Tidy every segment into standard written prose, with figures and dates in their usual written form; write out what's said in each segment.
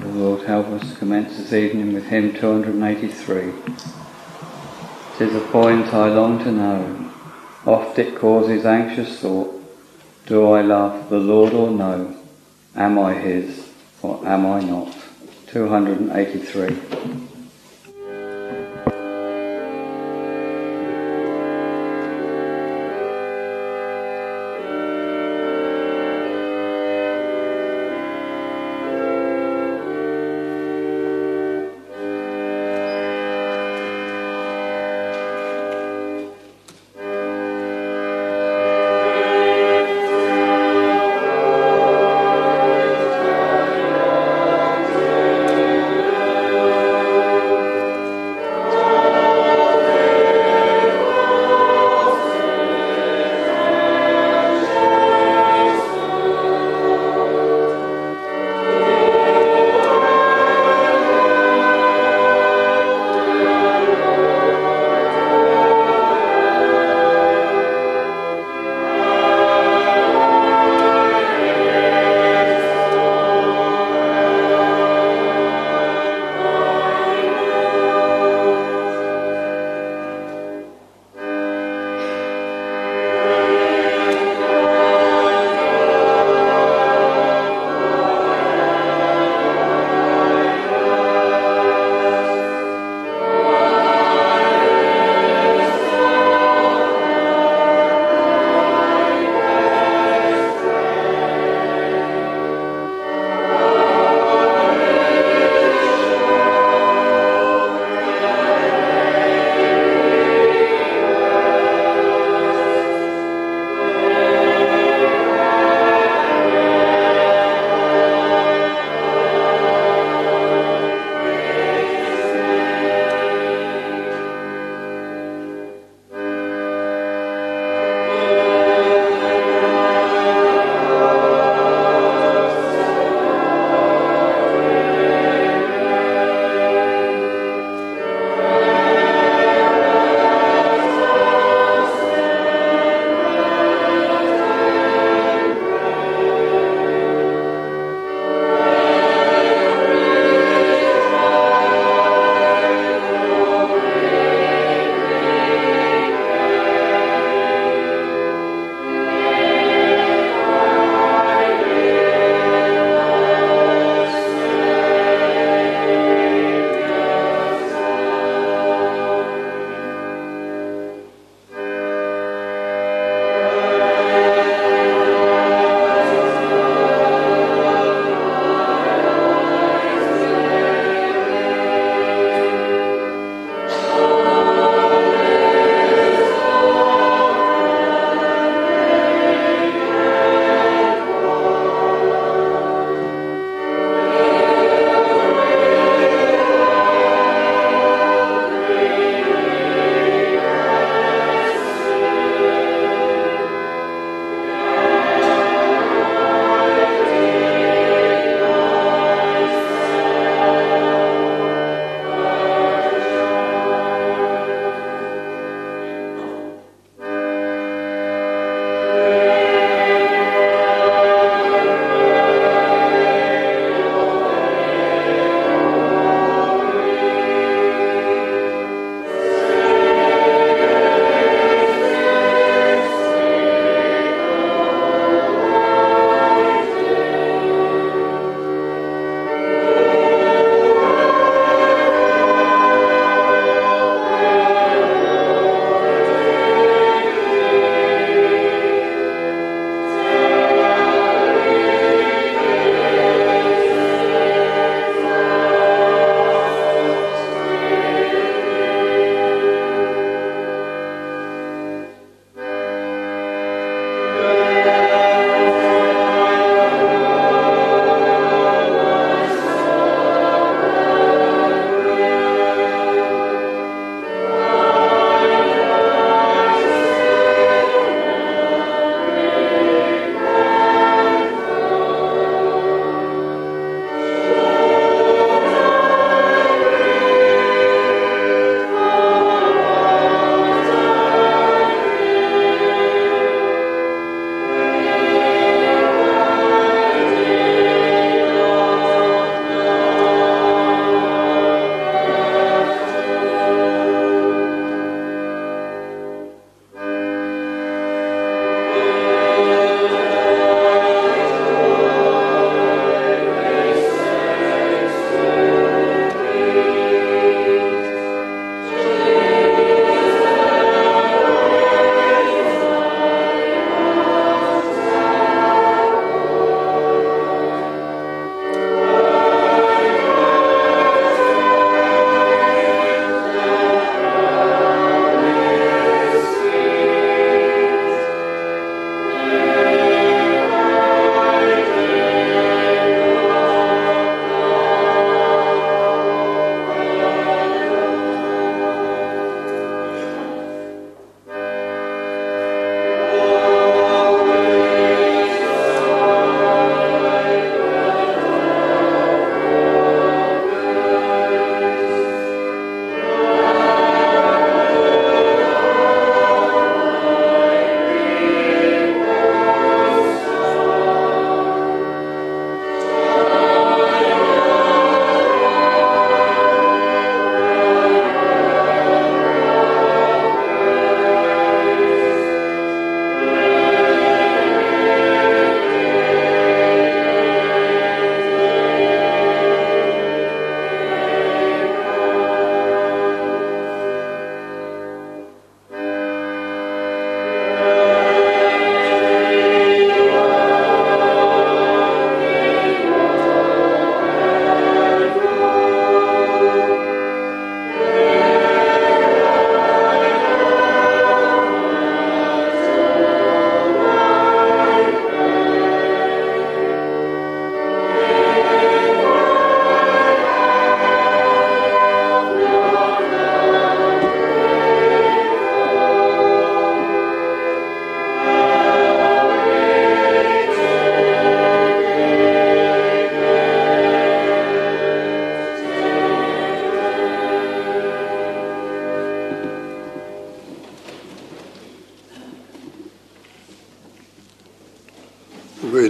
O Lord, help us to commence this evening with hymn 283. 'Tis a point I long to know, oft it causes anxious thought. Do I love the Lord or no? Am I his or am I not? 283.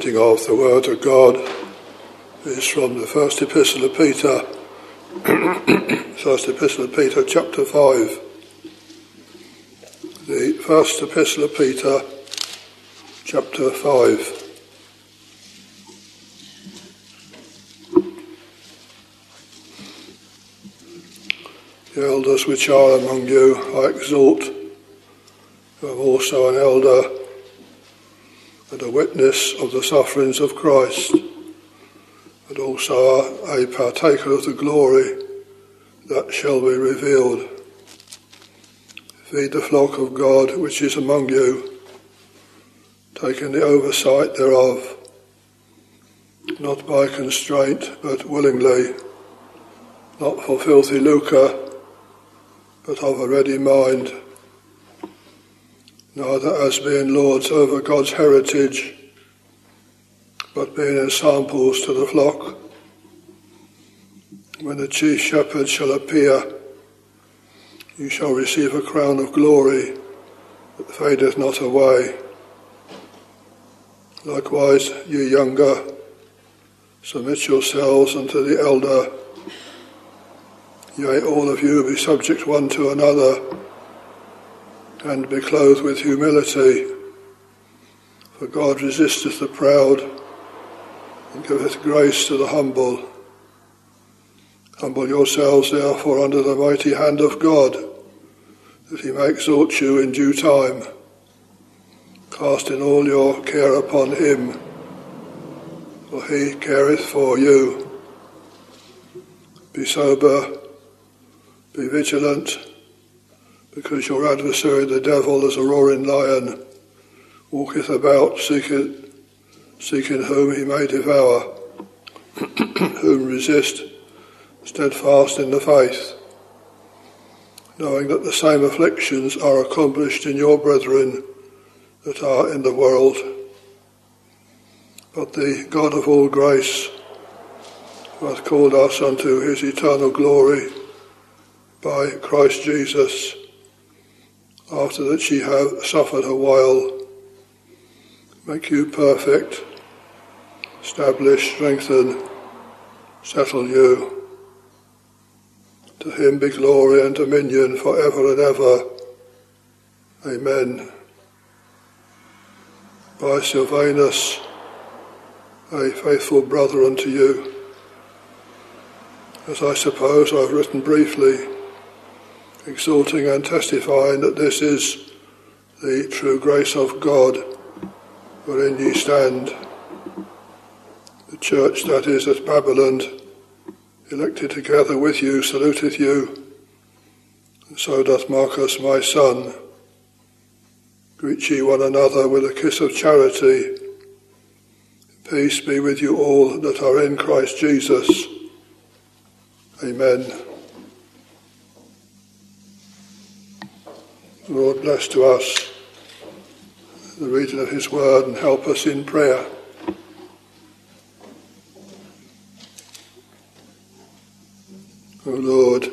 reading of the Word of God is from the First Epistle of Peter, First Epistle of Peter, chapter 5. The First Epistle of Peter, chapter 5. The elders which are among you I exhort, who am also an elder and a witness of the sufferings of Christ, and also a partaker of the glory that shall be revealed. Feed the flock of God which is among you, taking the oversight thereof, not by constraint, but willingly, not for filthy lucre, but of a ready mind, neither as being lords over God's heritage, but being ensamples to the flock. When the chief shepherd shall appear, you shall receive a crown of glory that fadeth not away. Likewise, ye younger, submit yourselves unto the elder. Yea, all of you be subject one to another, and be clothed with humility. For God resisteth the proud, and giveth grace to the humble. Humble yourselves therefore under the mighty hand of God, that he may exhort you in due time, casting all your care upon him, for he careth for you. Be sober, be vigilant, because your adversary the devil, as a roaring lion, walketh about seeking whom he may devour, whom resist, steadfast in the faith, knowing that the same afflictions are accomplished in your brethren that are in the world. But the God of all grace, who hath called us unto his eternal glory by Christ Jesus, after that ye have suffered a while, make you perfect, establish, strengthen, settle you. To him be glory and dominion for ever and ever. Amen. By Silvanus, a faithful brother unto you, as I suppose I have written briefly, exalting and testifying that this is the true grace of God, wherein ye stand. The church that is at Babylon, elected together with you, saluteth you, and so doth Marcus my son. Greet ye one another with a kiss of charity. Peace be with you all that are in Christ Jesus. Amen. Lord, bless to us the reading of his word and help us in prayer. O Lord,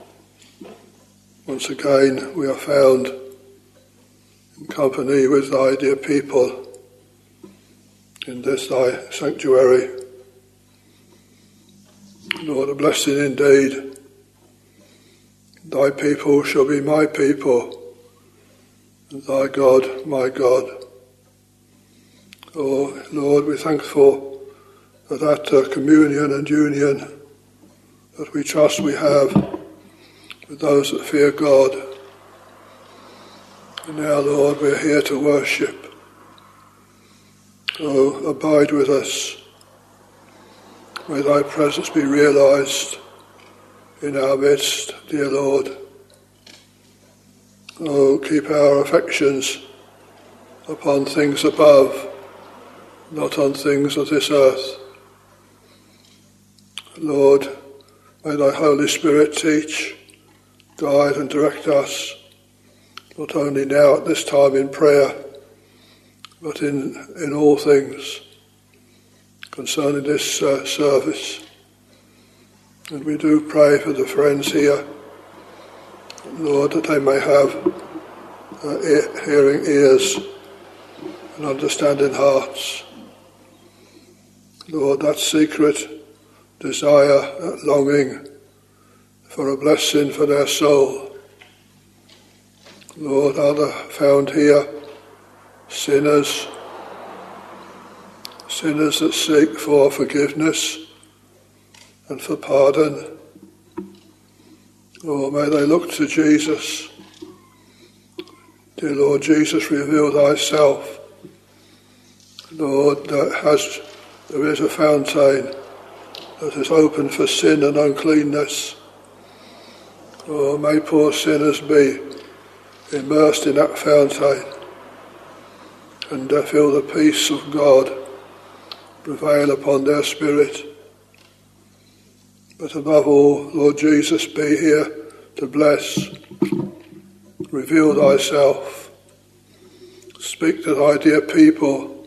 once again we are found in company with thy dear people in this thy sanctuary. Lord, a blessing indeed. Thy people shall be my people, and thy God my God. Oh Lord, we're thankful for that communion and union that we trust we have with those that fear God. And now, Lord, we're here to worship. Oh, abide with us. May thy presence be realized in our midst, dear Lord. Oh, keep our affections upon things above, not on things of this earth. Lord, may thy Holy Spirit teach, guide and direct us, not only now at this time in prayer, but in all things concerning this service. And we do pray for the friends here, Lord, that they may have hearing ears and understanding hearts, Lord, that secret desire, that longing for a blessing for their soul. Lord, are found here sinners that seek for forgiveness and for pardon. Lord, may they look to Jesus. Dear Lord Jesus, reveal thyself. Lord, there is a fountain that is open for sin and uncleanness. Oh, may poor sinners be immersed in that fountain and feel the peace of God prevail upon their spirit. But above all, Lord Jesus, be here to bless. Reveal thyself. Speak to thy dear people.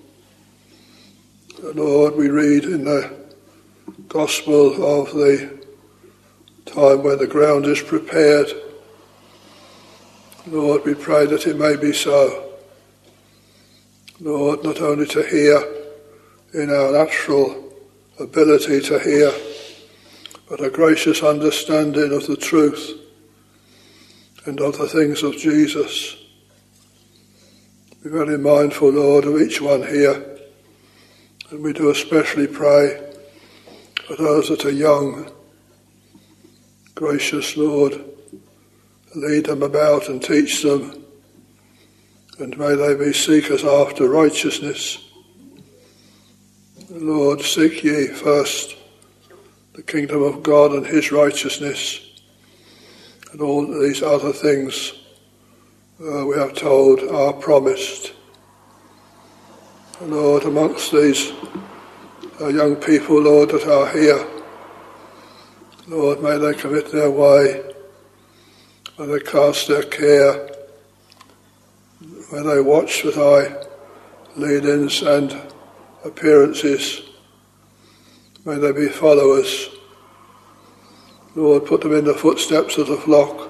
Lord, we read in the Gospel of the time when the ground is prepared. Lord, we pray that it may be so. Lord, not only to hear in our natural ability to hear, but a gracious understanding of the truth and of the things of Jesus. Be very mindful, Lord, of each one here, and we do especially pray for those that are young. Gracious Lord, lead them about and teach them, and may they be seekers after righteousness. Lord, seek ye first the kingdom of God and his righteousness, and all these other things we have told are promised. Lord, amongst these young people, Lord, that are here, Lord, may they commit their way, may they cast their care, may they watch for thy leadings and appearances. May they be followers. Lord, put them in the footsteps of the flock.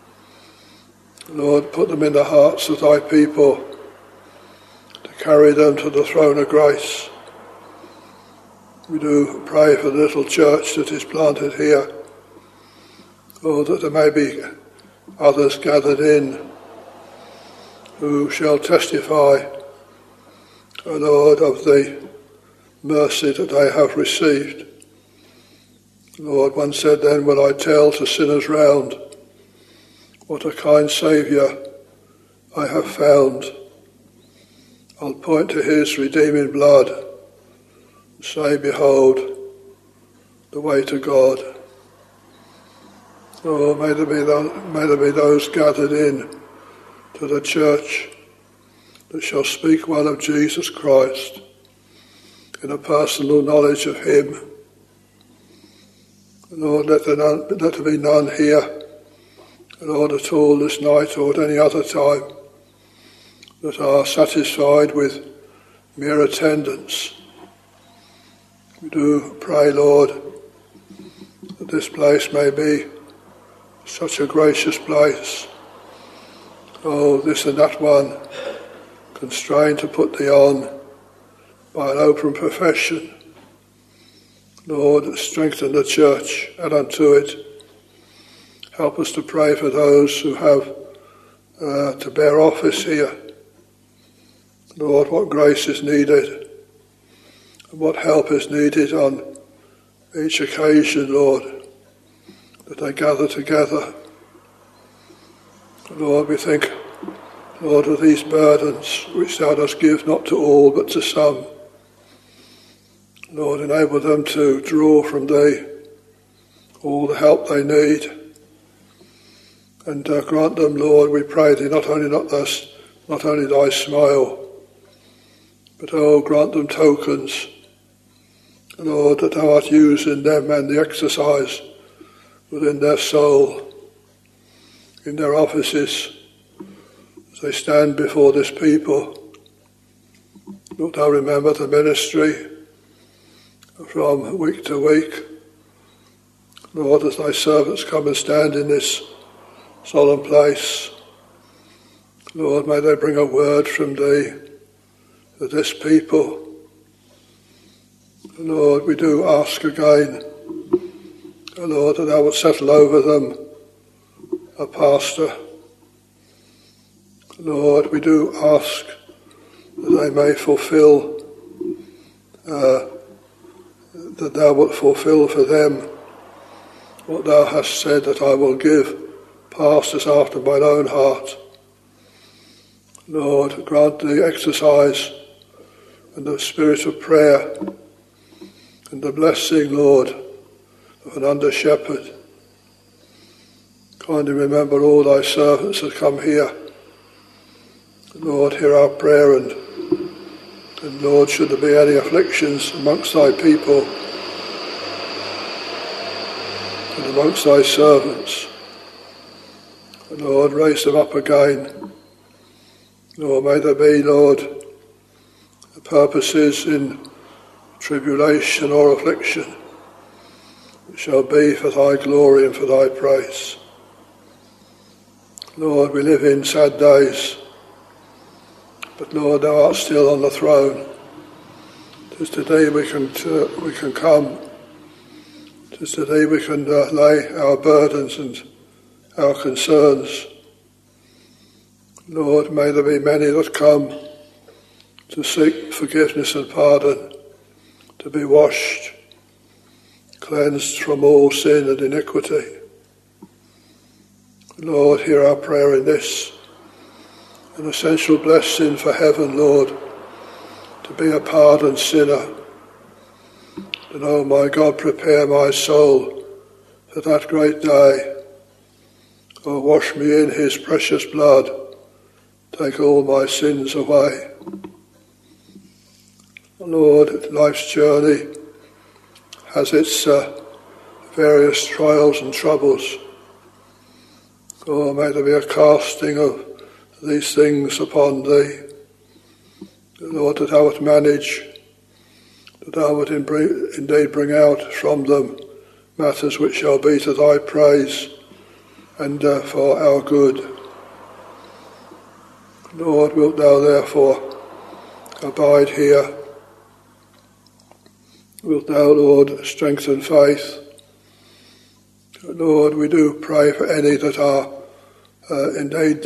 Lord, put them in the hearts of thy people to carry them to the throne of grace. We do pray for the little church that is planted here. Lord, that there may be others gathered in who shall testify, O Lord, of the mercy that they have received. Lord, one said, then will I tell to sinners round, what a kind Saviour I have found. I'll point to his redeeming blood and say, behold, the way to God. Oh, may there be those gathered in to the church that shall speak well of Jesus Christ in a personal knowledge of him. Lord, let there be none here, Lord, at all this night or at any other time, that are satisfied with mere attendance. We do pray, Lord, that this place may be such a gracious place. Oh, this and that one, constrained to put thee on by an open profession. Lord, strengthen the church and unto it. Help us to pray for those who have to bear office here. Lord, what grace is needed and what help is needed on each occasion, Lord, that they gather together. Lord, we think, Lord, of these burdens which thou dost give not to all but to some. Lord, enable them to draw from thee all the help they need. And grant them, Lord, we pray thee, not only thy smile, but, oh, grant them tokens, Lord, that thou art using them and the exercise within their soul, in their offices, as they stand before this people. Wilt thou remember the ministry from week to week? Lord, as thy servants come and stand in this solemn place, Lord, may they bring a word from thee to this people. Lord, we do ask again, Lord, that thou wilt settle over them a pastor. Lord, we do ask that they may fulfill, that thou wilt fulfill for them what thou hast said, that I will give pastors after mine own heart. Lord, grant the exercise and the spirit of prayer and the blessing, Lord, of an under-shepherd. Kindly remember all thy servants that come here. Lord, hear our prayer, and Lord, should there be any afflictions amongst thy people and amongst thy servants, Lord, raise them up again. Lord, may there be, Lord, purposes in tribulation or affliction which shall be for thy glory and for thy praise. Lord, we live in sad days, but Lord, thou art still on the throne. 'Tis today we can come. 'Tis today we can lay our burdens and our concerns. Lord, may there be many that come to seek forgiveness and pardon, to be washed, cleansed from all sin and iniquity. Lord, hear our prayer in this, an essential blessing for heaven, Lord, to be a pardoned sinner. And oh my God, prepare my soul for that great day. Oh, wash me in his precious blood, take all my sins away. Lord, life's journey has its various trials and troubles. Oh, may there be a casting of these things upon thee. Lord, that thou would manage, that thou would indeed bring out from them matters which shall be to thy praise and for our good. Lord, wilt thou therefore abide here? Wilt thou, Lord, strengthen faith? Lord, we do pray for any that are indeed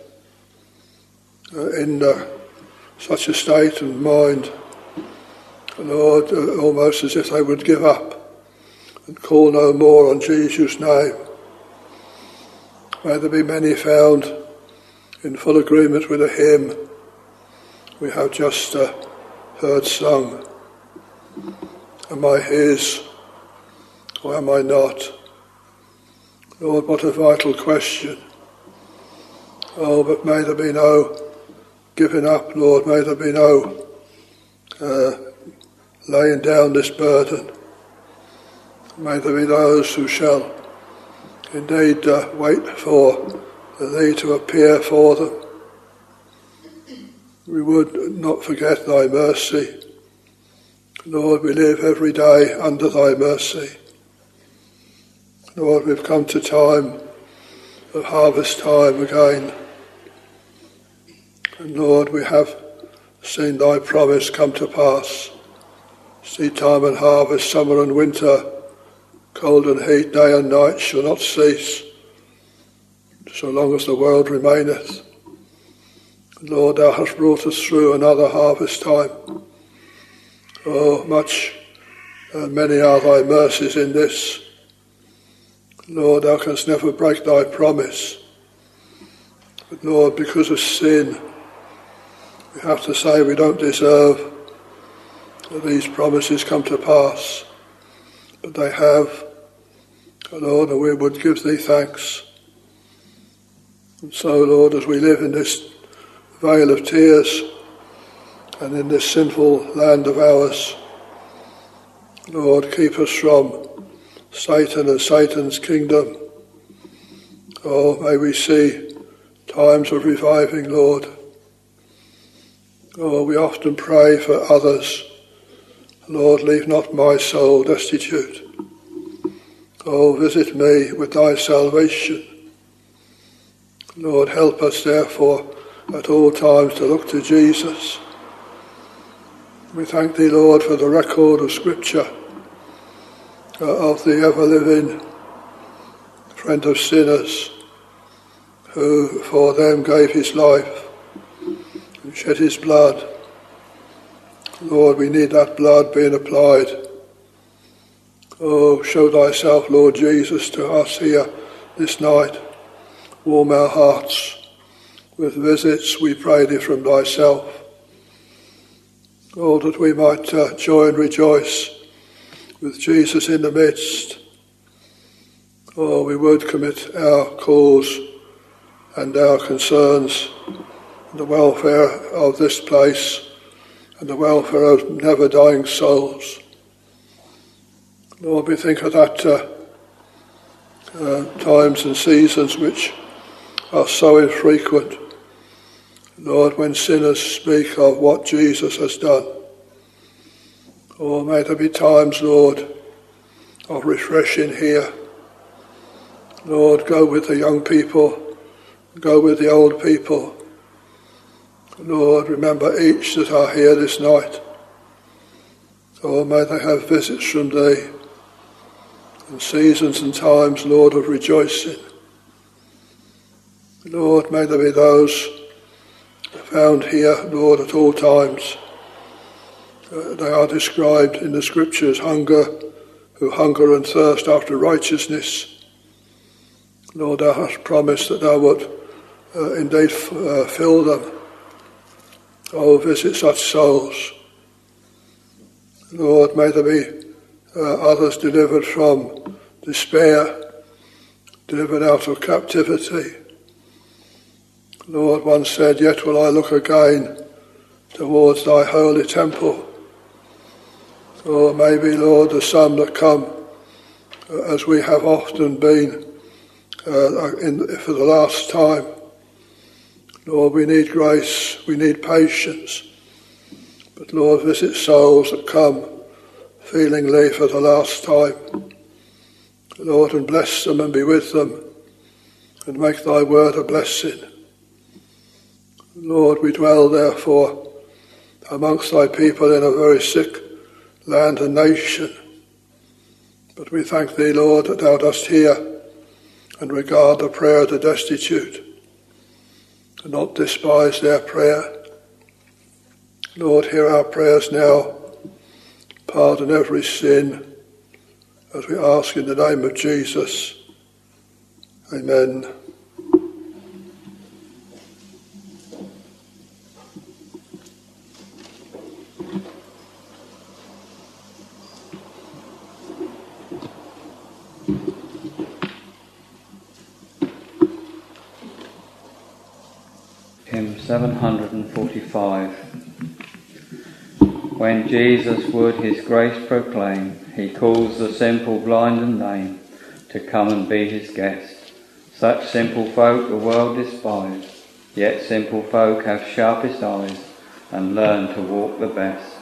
in such a state of mind, Lord, almost as if they would give up and call no more on Jesus' name. May there be many found in full agreement with the hymn we have just heard sung. Am I his, or am I not? Lord, what a vital question. Oh, but may there be no giving up, Lord. May there be no laying down this burden. May there be those who shall indeed wait for thee to appear for them. We would not forget thy mercy. Lord, we live every day under thy mercy. Lord, we've come to time of harvest time again. And Lord, we have seen thy promise come to pass. Seed time and harvest, summer and winter, cold and heat, day and night shall not cease, so long as the world remaineth. Lord, thou hast brought us through another harvest time. Oh, much and many are thy mercies in this. Lord, thou canst never break thy promise. But Lord, because of sin, we have to say we don't deserve that these promises come to pass. But they have. And Lord, and we would give thee thanks. And so, Lord, as we live in this vale of tears and in this sinful land of ours, Lord, keep us from Satan and Satan's kingdom. Oh, may we see times of reviving, Lord. Oh, we often pray for others. Lord, leave not my soul destitute. Oh, visit me with thy salvation. Lord, help us therefore at all times to look to Jesus. We thank thee, Lord, for the record of Scripture of the ever-living friend of sinners, who for them gave his life and shed his blood. Lord, we need that blood being applied. Oh, show thyself, Lord Jesus, to us here this night. Warm our hearts with visits, we pray thee, from thyself. Oh, that we might joy and rejoice with Jesus in the midst. Oh, we would commit our cause and our concerns, the welfare of this place and the welfare of never-dying souls. Lord, we think of that times and seasons which are so infrequent. Lord, when sinners speak of what Jesus has done. Oh, may there be times, Lord, of refreshing here. Lord, go with the young people, go with the old people. Lord, remember each that are here this night. Oh, may they have visits from thee, and seasons and times, Lord, of rejoicing. Lord, may there be those found here, Lord, at all times. They are described in the Scriptures, who hunger and thirst after righteousness. Lord, thou hast promised that thou would indeed fill them. Oh, visit such souls. Lord, may there be others delivered from despair, delivered out of captivity. Lord, one said, yet will I look again towards thy holy temple. Or maybe, Lord, the some that come, as we have often been for the last time. Lord, we need grace, we need patience. But Lord, visit souls that come feelingly for the last time. Lord, and bless them and be with them, and make thy word a blessing. Lord, we dwell therefore amongst thy people in a very sick land and nation. But we thank thee, Lord, that thou dost hear and regard the prayer of the destitute, and not despise their prayer. Lord, hear our prayers now. Pardon every sin, as we ask in the name of Jesus. Amen. Hymn 745. When Jesus would his grace proclaim, he calls the simple, blind and lame to come and be his guest. Such simple folk the world despise, yet simple folk have sharpest eyes and learn to walk the best.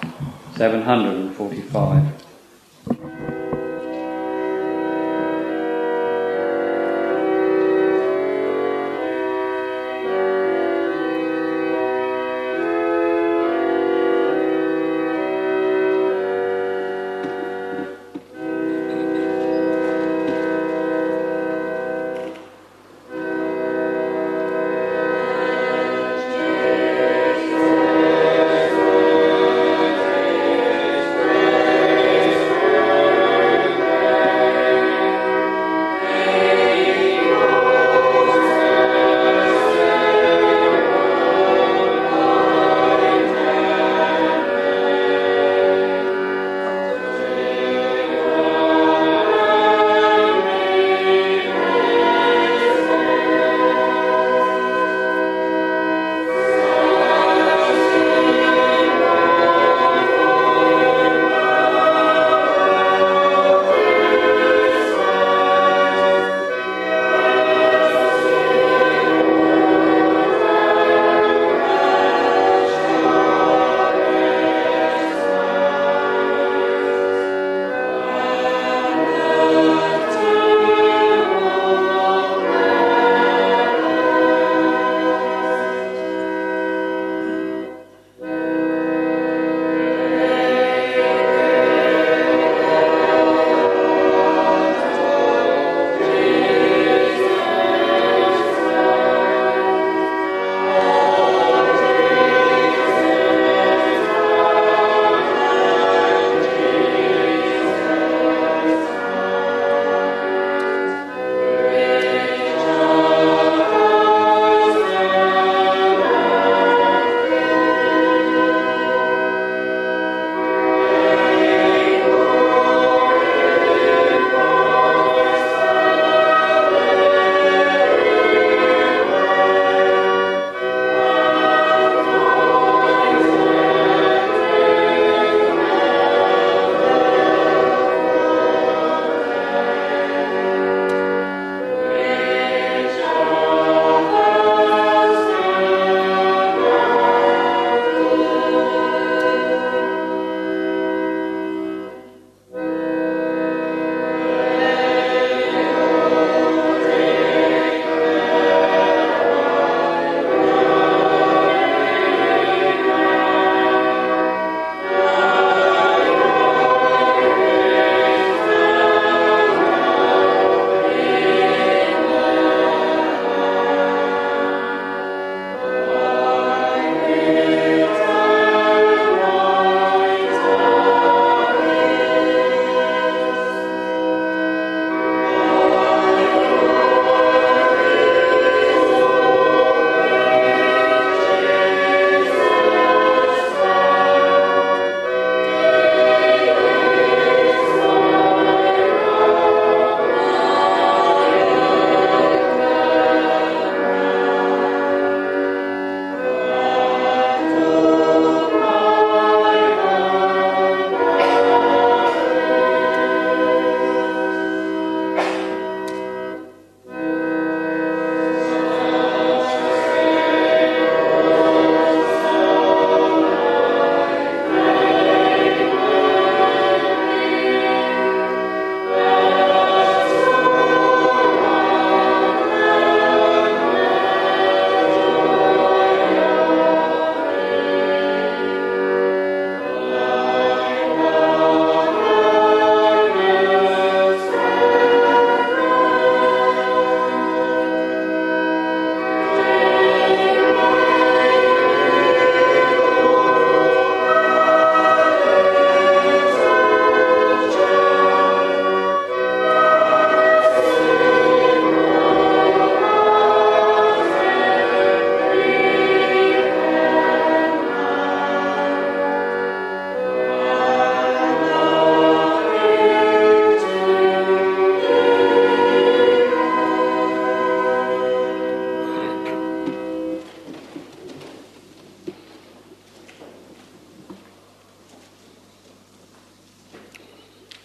745. Amen.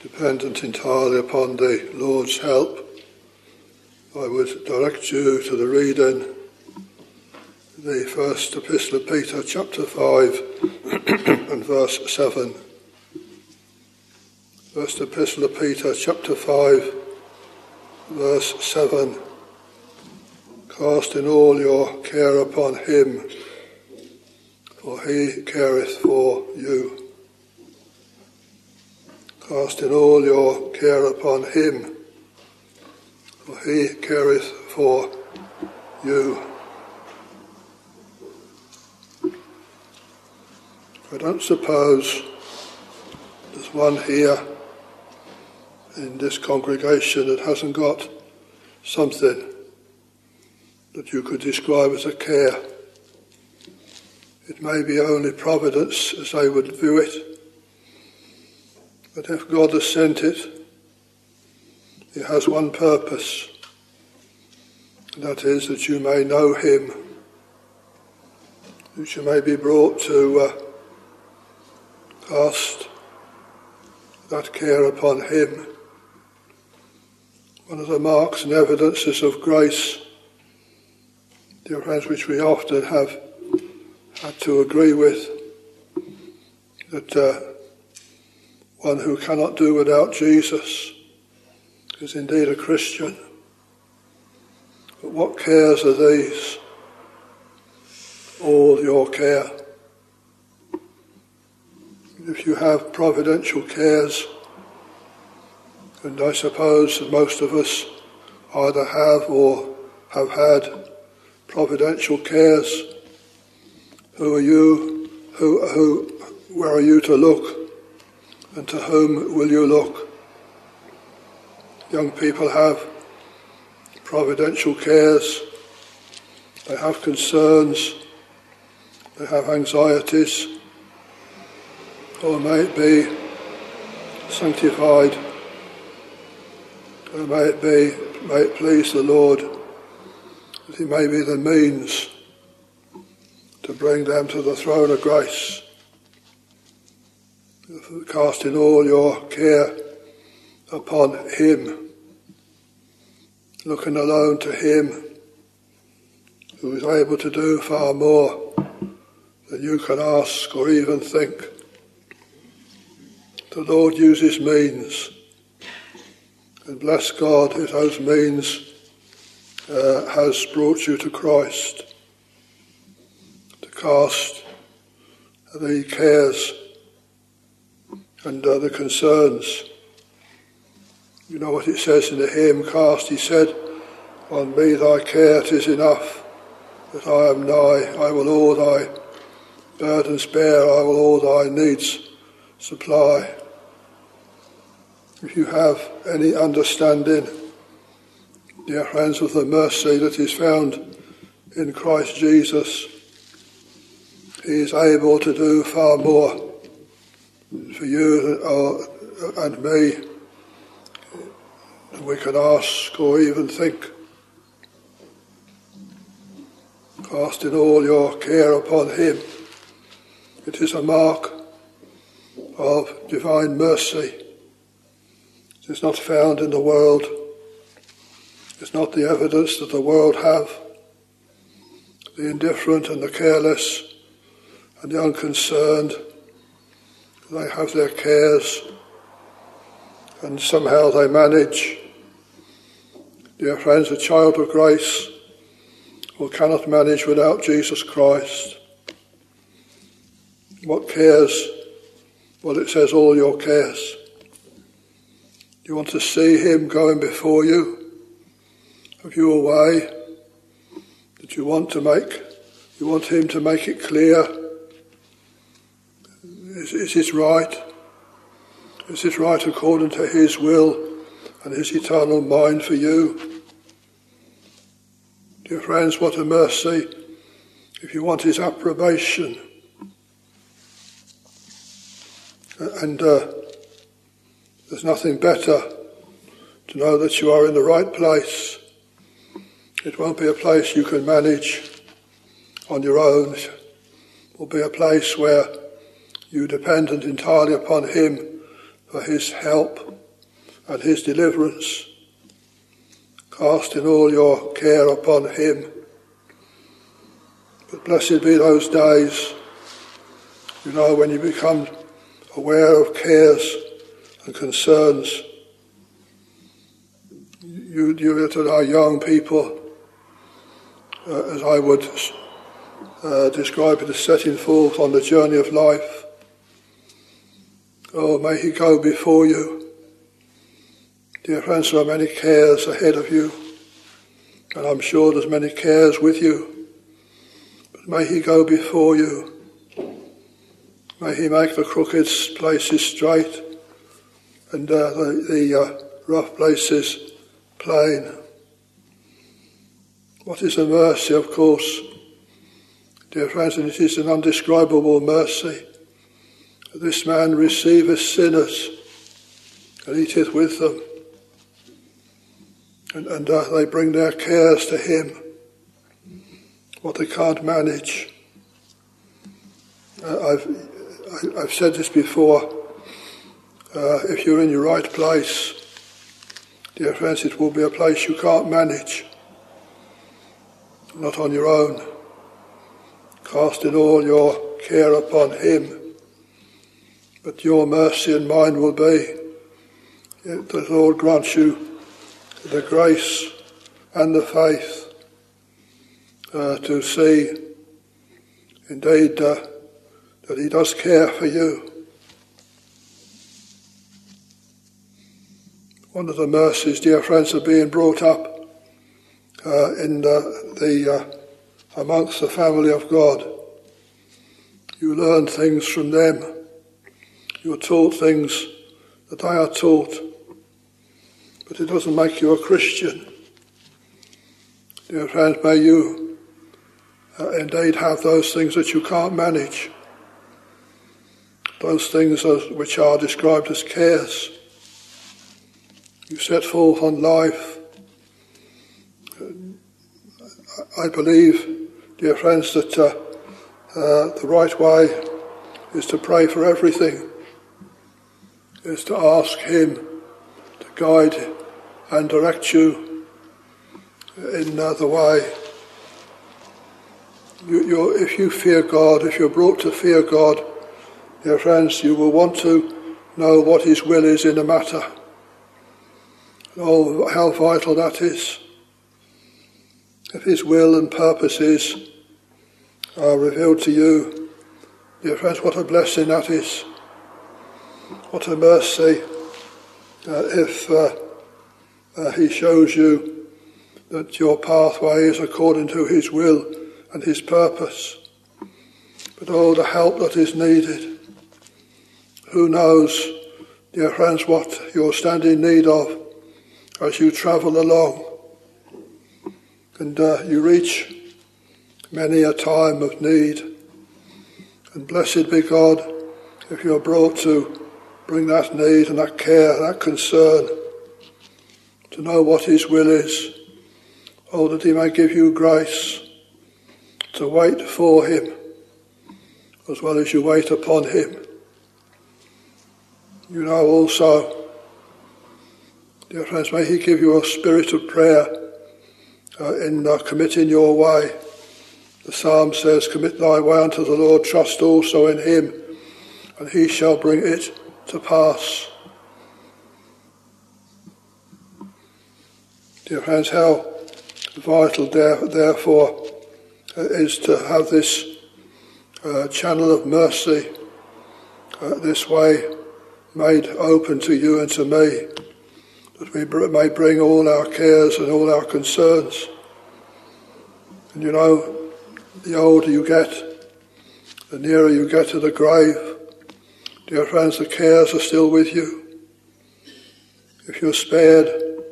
dependent entirely upon the Lord's help, I would direct you to the reading, the first epistle of Peter, chapter 5 and verse 7. First epistle of Peter, chapter 5, verse 7. Casting all your care upon him, for he careth for you. Casting all your care upon him, for he careth for you. I don't suppose there's one here in this congregation that hasn't got something that you could describe as a care. It may be only providence as they would view it, but if God has sent it, it has one purpose, and that is that you may know him, that you may be brought to cast that care upon him. One of the marks and evidences of grace, dear friends, which we often have had to agree with, that one who cannot do without Jesus is indeed a Christian. But what cares are these? All your care. If you have providential cares, and I suppose that most of us either have or have had providential cares, who are you? Where are you to look? And to whom will you look? Young people have providential cares. They have concerns. They have anxieties. Or may it be sanctified. Or may it please the Lord that he may be the means to bring them to the throne of grace. Casting all your care upon him, looking alone to him who is able to do far more than you can ask or even think. The Lord uses means, and bless God if those means has brought you to Christ, to cast the cares and the concerns. You know what it says in the hymn, cast, he said, on me thy care, 'tis enough that I am nigh. I will all thy burdens bear, I will all thy needs supply. If you have any understanding, dear friends, of the mercy that is found in Christ Jesus, he is able to do far more for you and me than we can ask or even think. Casting all your care upon him, it is a mark of divine mercy. It is not found in the world. It's not the evidence that the world have. The indifferent and the careless and the unconcerned, they have their cares and somehow they manage. Dear friends, a child of grace who cannot manage without Jesus Christ. What cares? Well, it says all your cares. You want to see him going before you? Have you a way that you want him to make it clear? Is it right? Is it right according to his will and his eternal mind for you? Dear friends, what a mercy if you want his approbation. And there's nothing better to know that you are in the right place. It won't be a place you can manage on your own. It will be a place where you're dependent entirely upon him for his help and his deliverance. Casting all your care upon him. But blessed be those days, when you become aware of cares and concerns. You that are young people, as I would describe it, as setting forth on the journey of life. Oh, may he go before you. Dear friends, there are many cares ahead of you, and I'm sure there's many cares with you. But may he go before you. May he make the crooked places straight and the rough places plain. What is a mercy, of course, dear friends, and it is an undescribable mercy. This man receiveth sinners and eateth with them, and they bring their cares to him, what they can't manage. I've said this before. If you're in your right place, dear friends, it will be a place you can't manage, not on your own. Casting all your care upon him, but your mercy and mine will be. The Lord grants you the grace and the faith to see, indeed, that he does care for you. One of the mercies, dear friends, of being brought up amongst the family of God. You learn things from them. You're taught things that they are taught. But it doesn't make you a Christian. Dear friends, may you indeed have those things that you can't manage. Those things which are described as cares. You set forth on life. I believe, dear friends, that the right way is to pray for everything, is to ask him to guide and direct you in the way. If you fear God, if you're brought to fear God, dear friends, you will want to know what his will is in a matter. Oh, how vital that is. If his will and purposes are revealed to you, dear friends, what a blessing that is. What a mercy if he shows you that your pathway is according to his will and his purpose. But oh, the help that is needed. Who knows, dear friends, what you're standing in need of as you travel along. And you reach many a time of need. And blessed be God if you're brought to bring that need and that care, that concern, to know what his will is. Oh, that he may give you grace to wait for him as well as you wait upon him. You know also, dear friends, may he give you a spirit of prayer in committing your way. The psalm says, commit thy way unto the Lord, trust also in him, and he shall bring it to pass. Dear friends, how vital therefore is to have this channel of mercy, this way made open to you and to me, that we may bring all our cares and all our concerns. And you know, the older you get, the nearer you get to the grave, dear friends, the cares are still with you. If you're spared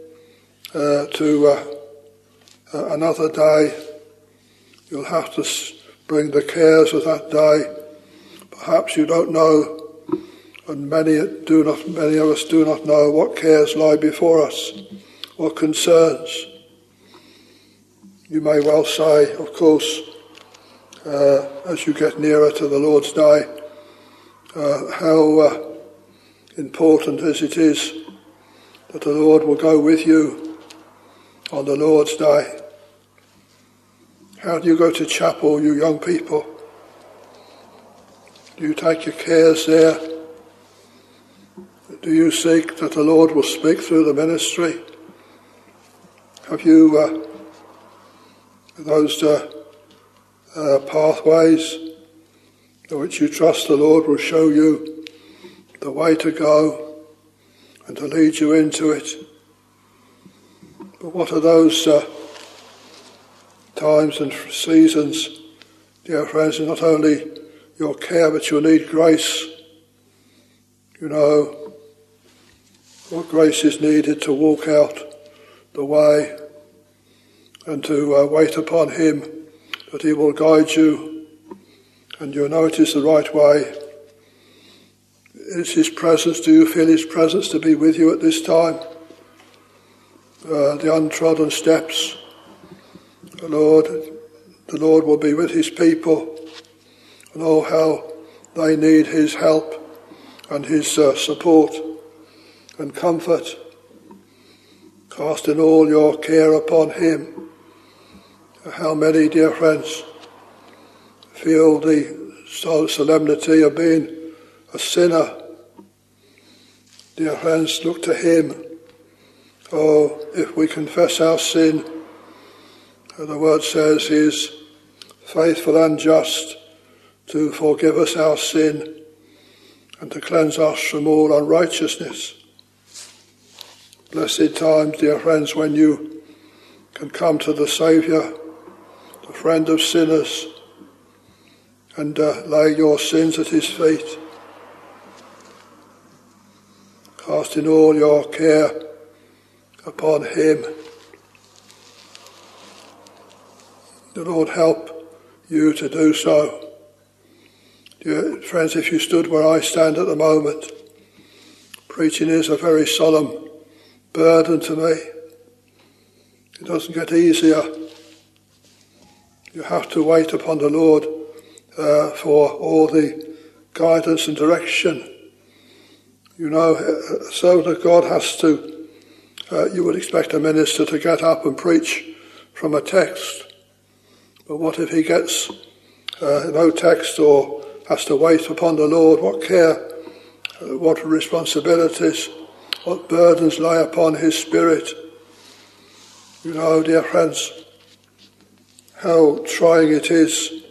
to another day, you'll have to bring the cares of that day. Perhaps you don't know, and many of us do not know what cares lie before us, what concerns. You may well say, of course, as you get nearer to the Lord's day, how important as it is that the Lord will go with you on the Lord's Day. How do you go to chapel, you young people? Do you take your cares there? Do you seek that the Lord will speak through the ministry? Have you those pathways in which you trust the Lord will show you the way to go and to lead you into it? But what are those times and seasons, dear friends, not only your care, but you'll need grace. You know what grace is needed to walk out the way and to wait upon him, that he will guide you and you'll know it is the right way. Is his presence, do you feel his presence to be with you at this time? The untrodden steps, the Lord will be with his people, and oh how they need his help and his support and comfort. Casting all your care upon him. How many, dear friends, feel the solemnity of being a sinner? Dear friends, look to him. Oh, if we confess our sin, the word says he is faithful and just to forgive us our sin and to cleanse us from all unrighteousness. Blessed times, dear friends, when you can come to the Saviour, the friend of sinners, and lay your sins at his feet, casting all your care upon him. The Lord help you to do so. Dear friends, if you stood where I stand at the moment, preaching is a very solemn burden to me. It doesn't get easier. You have to wait upon the Lord for all the guidance and direction. You know, so that God has to, you would expect a minister to get up and preach from a text. But what if he gets no text or has to wait upon the Lord? What care, what responsibilities, what burdens lay upon his spirit? You know, dear friends, how trying it is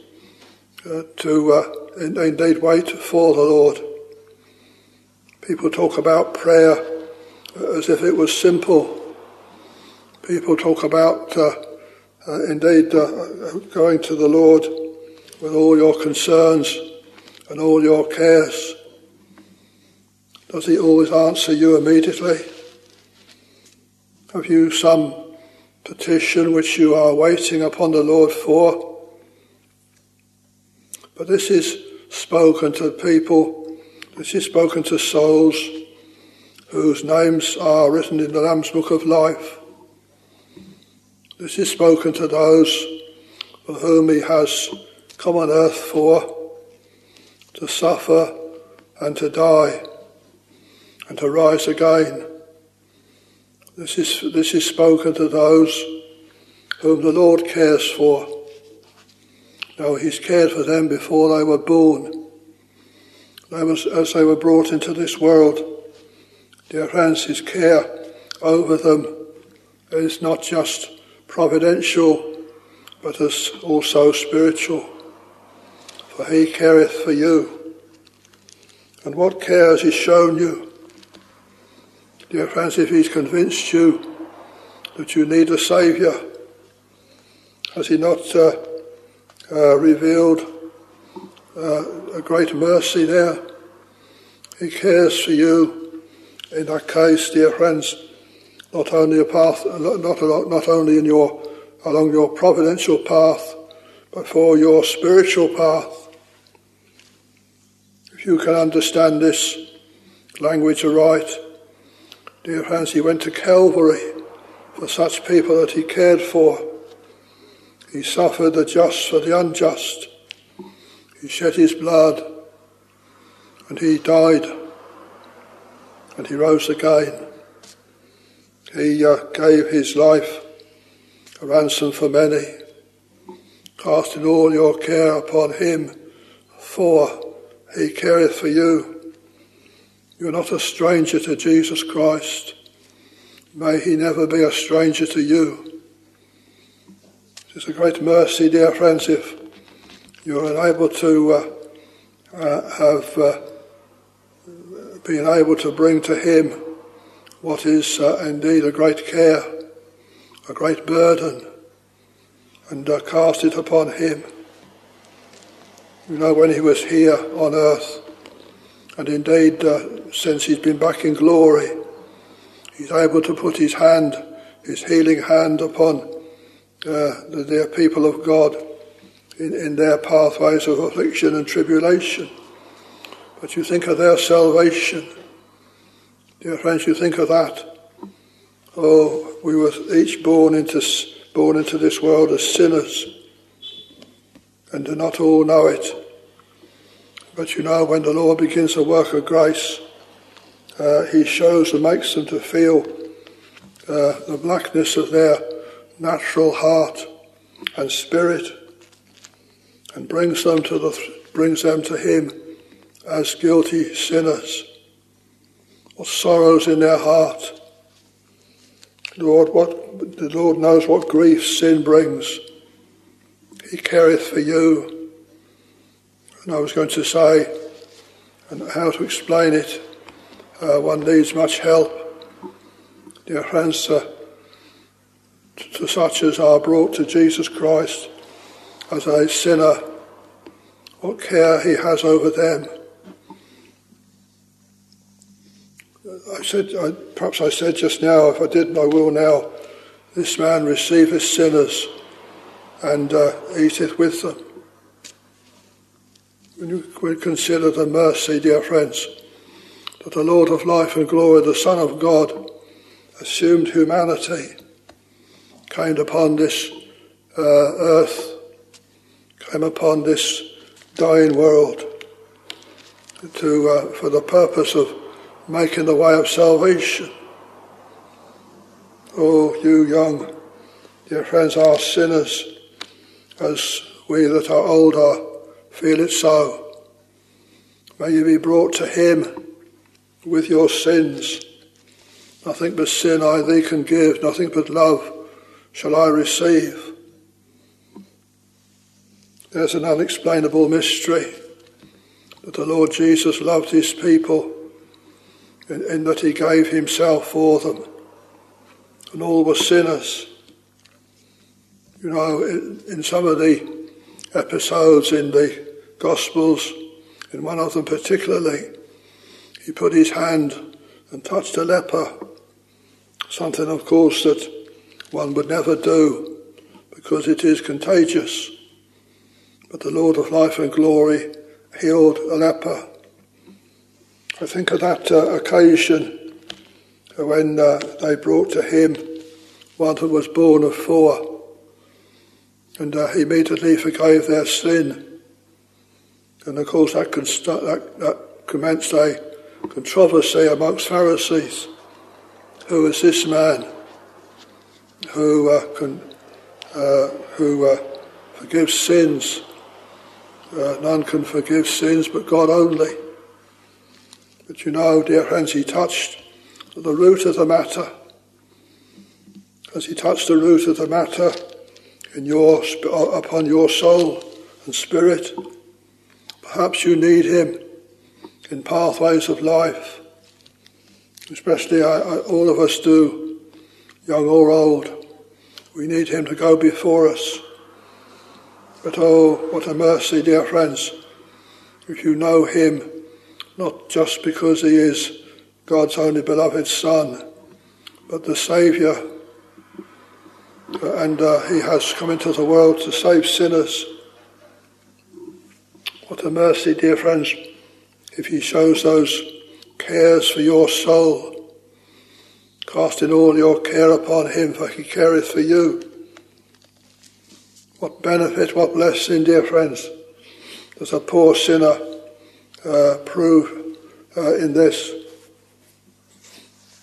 to indeed wait for the Lord. People talk about prayer as if it was simple. People talk about going to the Lord with all your concerns and all your cares. Does he always answer you immediately? Have you some petition which you are waiting upon the Lord for? But this is spoken to people, this is spoken to souls whose names are written in the Lamb's Book of Life. This is spoken to those for whom he has come on earth for, to suffer and to die and to rise again. This is spoken to those whom the Lord cares for. Now, he's cared for them before they were born. As they were brought into this world, dear friends, his care over them is not just providential, but is also spiritual. For he careth for you. And what care has he shown you? Dear friends, if he's convinced you that you need a Saviour, has he not revealed a great mercy there? He cares for you in that case, dear friends, not only along your providential path, but for your spiritual path. If you can understand this language aright, dear friends, he went to Calvary for such people that he cared for. He suffered the just for the unjust. He shed his blood and he died. and he rose again. He gave his life a ransom for many. Casting all your care upon him, for he careth for you. You are not a stranger to Jesus Christ. May he never be a stranger to you. It is a great mercy, dear friends, if you are unable to have been able to bring to him what is indeed a great care, a great burden, and cast it upon him. You know, when he was here on earth, and indeed since he's been back in glory, he's able to put his hand, his healing hand upon the dear people of God in their pathways of affliction and tribulation. But you think of their salvation. Dear friends, you think of that. Oh, we were each born into this world as sinners, and do not all know it. But you know, when the Lord begins a work of grace, he shows and makes them to feel the blackness of their natural heart and spirit, and brings them to him as guilty sinners. What sorrows in their heart. Lord, the Lord knows what grief sin brings. He careth for you. And I was going to say, and how to explain it, one needs much help. Dear friends, to such as are brought to Jesus Christ as a sinner, what care he has over them. Perhaps I said just now, if I didn't, I will now, this man receiveth sinners and eateth with them. When you consider the mercy, dear friends, that the Lord of life and glory, the Son of God, assumed humanity, came upon this earth, came upon this dying world for the purpose of making the way of salvation. Oh, you young, dear friends, are sinners, as we that are older feel it so. May you be brought to him with your sins. Nothing but sin I thee can give, nothing but love shall I receive. There's an unexplainable mystery that the Lord Jesus loved his people in that he gave himself for them, and all were sinners. You know, in some of the episodes in the Gospels, in one of them particularly, he put his hand and touched a leper, something of course that one would never do because it is contagious. But the Lord of life and glory healed a leper. I think of that occasion when they brought to him one who was born of 4, and he immediately forgave their sin. And of course that commenced a controversy amongst Pharisees. Who is this man who forgives sins? None can forgive sins but God only. But you know, dear friends, he touched the root of the matter. As he touched the root of the matter upon your soul and spirit, perhaps you need him in pathways of life. Especially all of us do, young or old. We need him to go before us. But oh, what a mercy, dear friends, if you know him, not just because he is God's only beloved Son, but the Saviour, and he has come into the world to save sinners. What a mercy, dear friends, if he shows those cares for your soul, casting all your care upon him, for he careth for you. What benefit, what blessing, dear friends, does a poor sinner prove in this?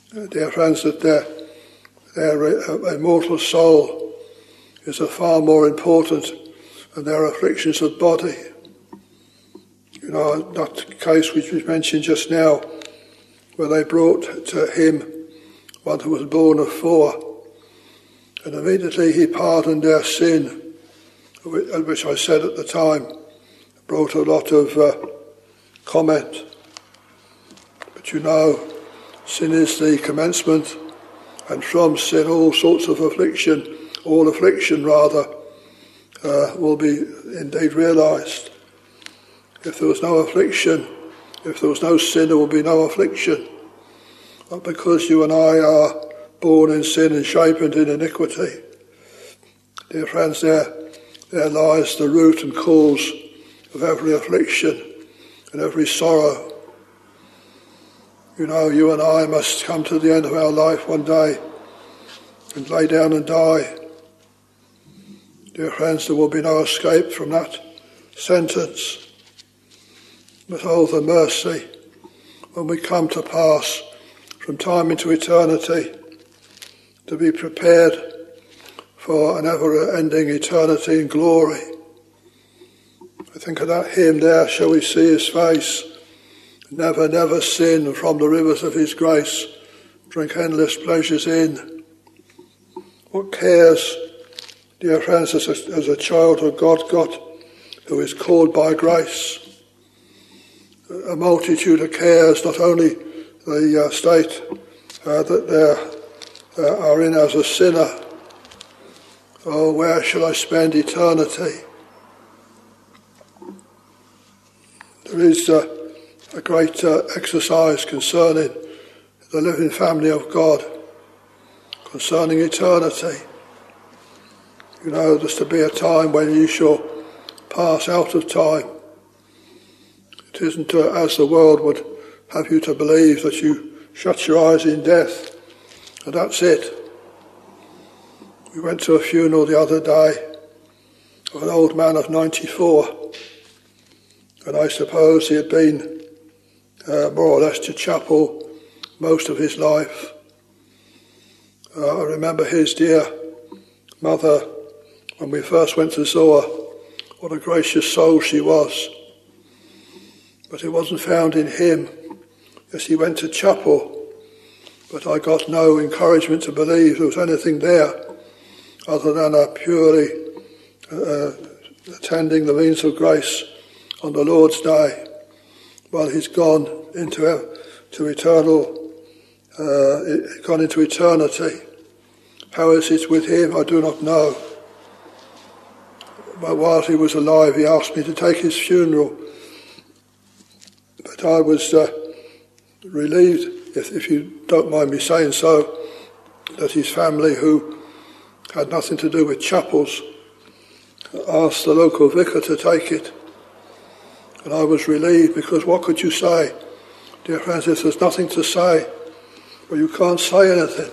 Dear friends, that their immortal soul is far more important than their afflictions of body. You know, that case which was mentioned just now, where they brought to him one who was born of 4, and immediately he pardoned their sin, which I said at the time brought a lot of comment. But you know, sin is the commencement, and from sin all sorts of affliction, all affliction rather, will be indeed realised. If there was no affliction, if there was no sin, there will be no affliction. Not because you and I are born in sin and shapen in iniquity. Dear friends, there lies the root and cause of every affliction and every sorrow. You know, you and I must come to the end of our life one day and lay down and die. Dear friends, there will be no escape from that sentence. But oh, the mercy when we come to pass from time into eternity, to be prepared for an ever-ending eternity in glory. I think of that hymn, there shall we see his face, never, never sin, and from the rivers of his grace drink endless pleasures in. What cares, dear friends, as a child of God got, who is called by grace? A multitude of cares, not only the state that they are in as a sinner. Oh, where shall I spend eternity? There is a great exercise concerning the living family of God, concerning eternity. You know, there's to be a time when you shall pass out of time. It isn't as the world would have you to believe, that you shut your eyes in death and that's it. We went to a funeral the other day of an old man of 94, and I suppose he had been more or less to chapel most of his life. I remember his dear mother, when we first went to Zoar, what a gracious soul she was. But it wasn't found in him. Yes, he went to chapel, but I got no encouragement to believe there was anything there other than a purely attending the means of grace on the Lord's day, while he's gone into eternity. How is it with him? I do not know. But while he was alive, he asked me to take his funeral. But I was relieved, if you don't mind me saying so, that his family, who had nothing to do with chapels, asked the local vicar to take it. And I was relieved, because what could you say? Dear friends, if there's nothing to say, well, you can't say anything.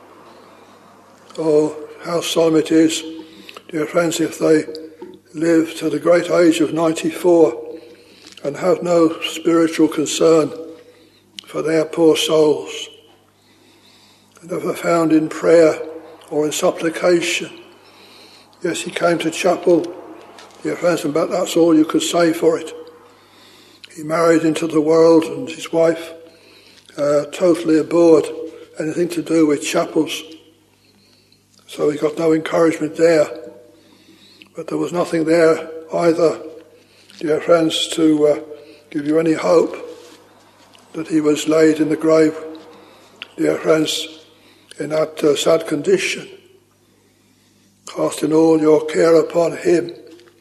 Oh, how solemn it is, dear friends, if they live to the great age of 94 and have no spiritual concern for their poor souls, never found in prayer or in supplication. Yes, he came to chapel, dear friends, but that's all you could say for it. He married into the world, and his wife totally abhorred anything to do with chapels. So he got no encouragement there. But there was nothing there either, dear friends, to give you any hope that he was laid in the grave, dear friends, in that sad condition, casting all your care upon him.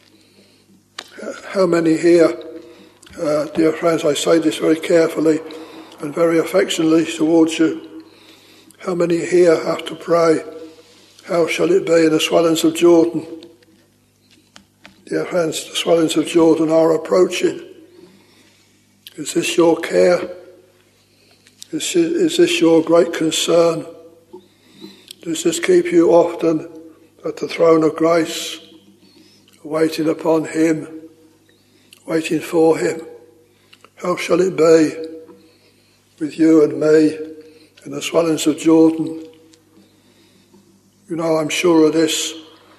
How many here, dear friends, I say this very carefully and very affectionately towards you, how many here have to pray, how shall it be in the swellings of Jordan? Dear friends, the swellings of Jordan are approaching. Is this your care? Is this your great concern? Does this keep you often at the throne of grace, waiting upon him, waiting for him? How shall it be with you and me in the swellings of Jordan. You know, I'm sure of this.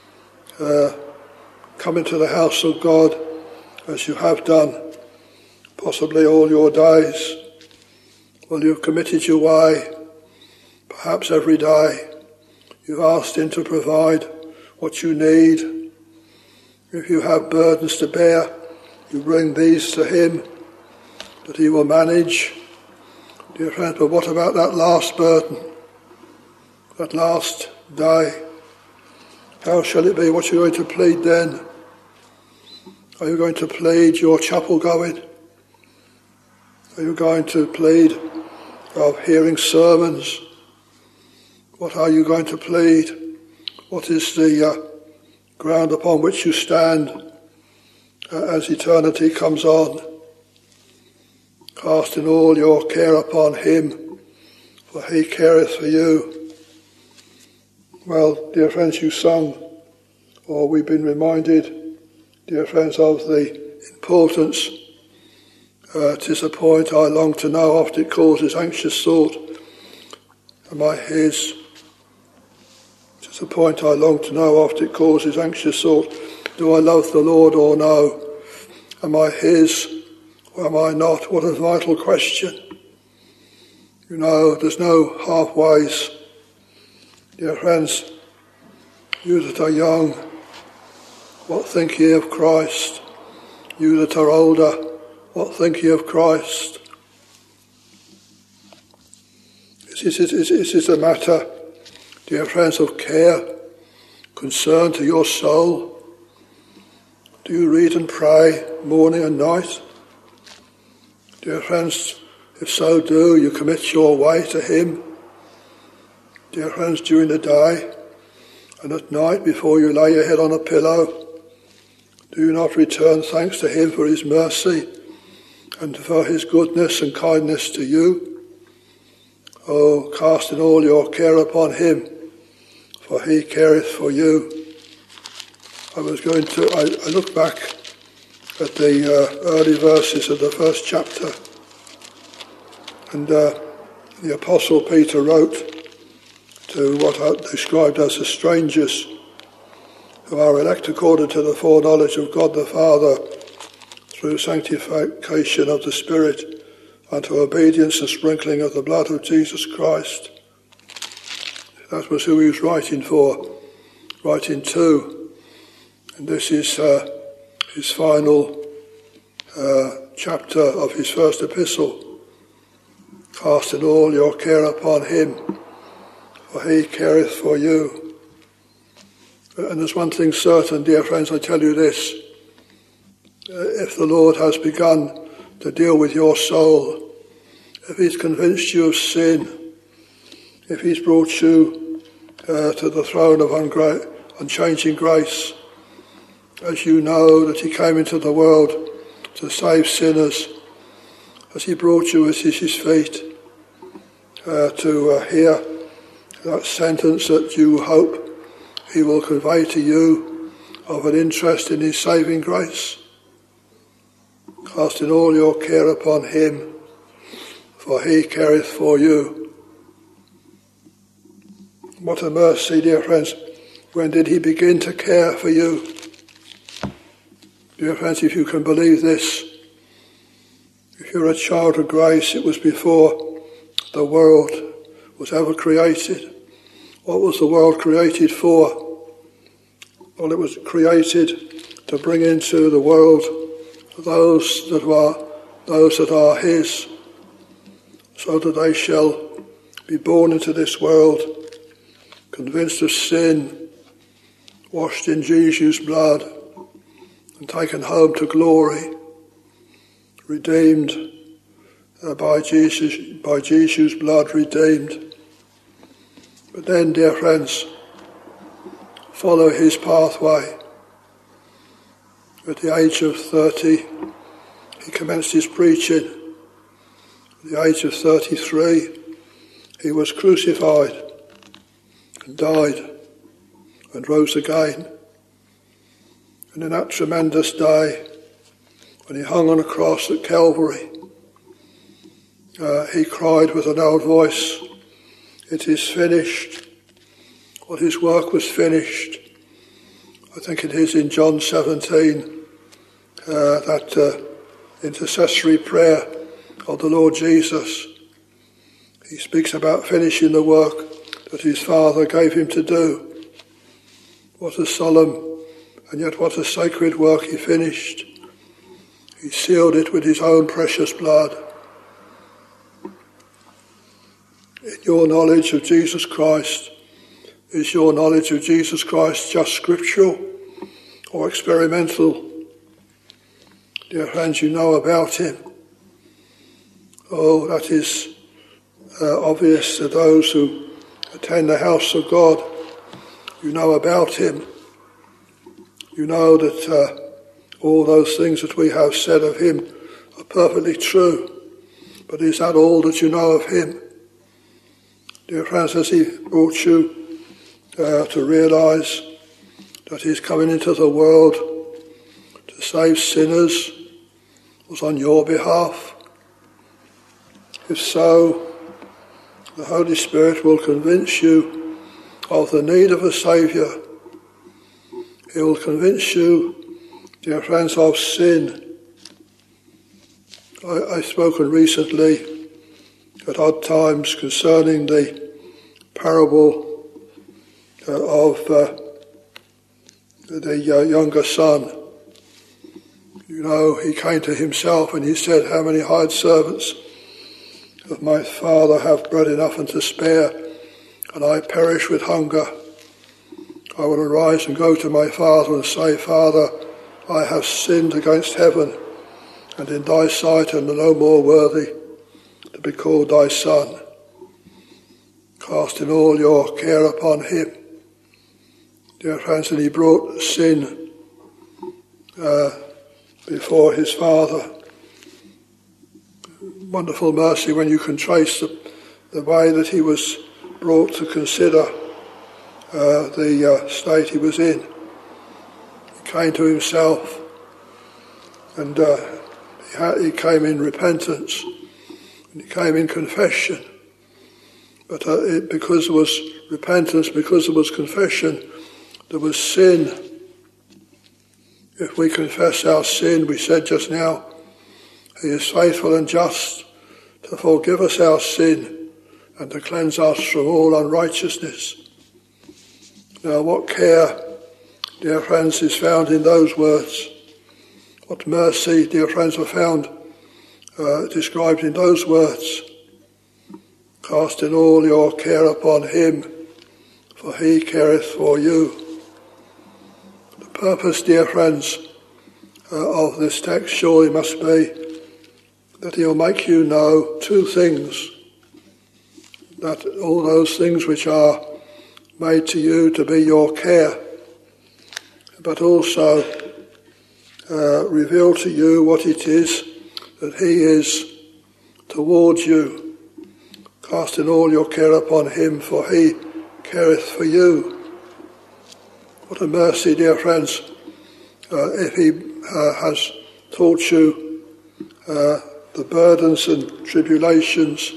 Come into the house of God as you have done, possibly all your days. Well, you've committed your way, perhaps every day. You've asked him to provide what you need. If you have burdens to bear, you bring these to him, that he will manage. Dear friends, but what about that last burden, that last day? How shall it be? What are you going to plead then? Are you going to plead your chapel going? Are you going to plead of hearing sermons? What are you going to plead? What is the ground upon which you stand as eternity comes on? Casting all your care upon him, for he careth for you. Well, dear friends, you sung, or we've been reminded, dear friends, of the importance. 'Tis a point I long to know, oft it causes anxious thought. Am I his? 'Tis a point I long to know, oft it causes anxious thought. Do I love the Lord or no? Am I his or am I not? What a vital question. You know, there's no halfways. Dear friends, you that are young, what think ye of Christ? You that are older, what think ye of Christ? Is it a matter, dear friends, of care, concern to your soul? Do you read and pray morning and night? Dear friends, if so do, you commit your way to him. Dear friends, during the day and at night before you lay your head on a pillow, do you not return thanks to him for his mercy and for his goodness and kindness to you? Oh, casting all your care upon him, for he careth for you. I looked back at the early verses of the first chapter, and the Apostle Peter wrote to what are described as the strangers who are elect according to the foreknowledge of God the Father through sanctification of the Spirit unto obedience and sprinkling of the blood of Jesus Christ. That was who he was writing to. And this is his final chapter of his first epistle. Casting all your care upon him, for he careth for you. And there's one thing certain, dear friends, I tell you this. If the Lord has begun to deal with your soul, if he's convinced you of sin, if he's brought you to the throne of unchanging grace, as you know that he came into the world to save sinners, as he brought you at his feet to hear that sentence that you hope he will convey to you of an interest in his saving grace. Casting all your care upon him, for he careth for you. What a mercy, dear friends. When did he begin to care for you? Dear friends, if you can believe this, if you're a child of grace, it was before the world was ever created. What was the world created for? Well, it was created to bring into the world those that are his, so that they shall be born into this world, convinced of sin, washed in Jesus' blood, and taken home to glory, redeemed by Jesus' blood, redeemed. But then, dear friends, follow his pathway. At the age of 30, he commenced his preaching. At the age of 33, he was crucified and died and rose again. And in that tremendous day, when he hung on a cross at Calvary, he cried with a loud voice, it is finished, what his work was finished. I think it is in John 17, that intercessory prayer of the Lord Jesus. He speaks about finishing the work that his Father gave him to do. What a solemn and yet what a sacred work he finished. He sealed it with his own precious blood. In your knowledge of Jesus Christ, is your knowledge of Jesus Christ just scriptural or experimental? Dear friends, you know about him. Oh, that is obvious to those who attend the house of God. You know about him. You know that all those things that we have said of him are perfectly true. But is that all that you know of him? Dear friends, has he brought you to realise that he's coming into the world to save sinners, was on your behalf? If so, the Holy Spirit will convince you of the need of a Saviour. He will convince you, dear friends, of sin. I've spoken recently at odd times concerning the parable of the younger son. You know, he came to himself and he said, "How many hired servants of my father have bread enough and to spare, and I perish with hunger? I will arise and go to my father and say, Father, I have sinned against heaven and in thy sight, and am no more worthy to be called thy son." Casting all your care upon him. Dear friends, and he brought sin before his Father. Wonderful mercy when you can trace the way that he was brought to consider the state he was in. He came to himself, and he came in repentance, and he came in confession. But because there was repentance, because there was confession, there was sin. If we confess our sin, we said just now, he is faithful and just to forgive us our sin and to cleanse us from all unrighteousness. Now, what care, dear friends, is found in those words? What mercy, dear friends, are found described in those words? Casting all your care upon him, for he careth for you. The purpose, dear friends, of this text surely must be that he'll make you know two things. That all those things which are made to you to be your care, but also reveal to you what it is that he is towards you. Casting all your care upon him, for he careth for you. What a mercy, dear friends, if he has taught you the burdens and tribulations